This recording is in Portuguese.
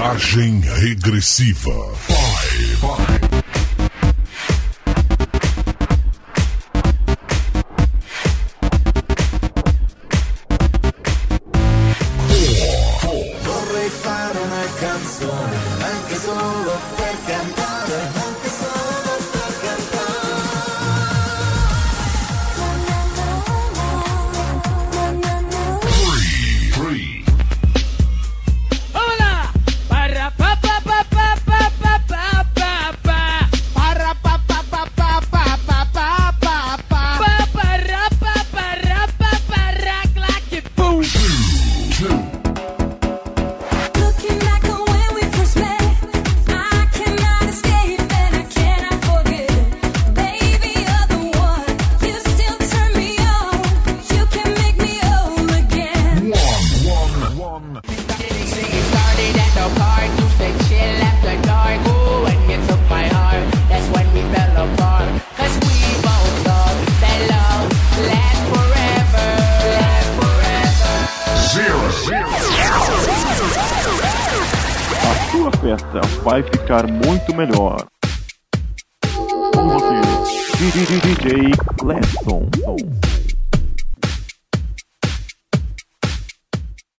Contagem regressiva. 5, 4, vorrei fare una canzone, anche solo per cantare, anche solo per cantare. 3. Hola! Para pa pa pa pa pa pa pa pa pa. Para pa pa pa pa pa pa pa pa pa. Para pa para pa para claque boom. 2. Looking back on when we first met, I cannot escape and I cannot forget. Baby, you're the one. You still turn me on. You can make me whole again. 1. It started at the park, used to chill after dark. Ooh, when you took my heart, that's when we fell apart. 'Cause we both thought that love lasts forever, lasts forever. 0. A sua festa vai ficar muito melhor. Com você, DJ Cleston.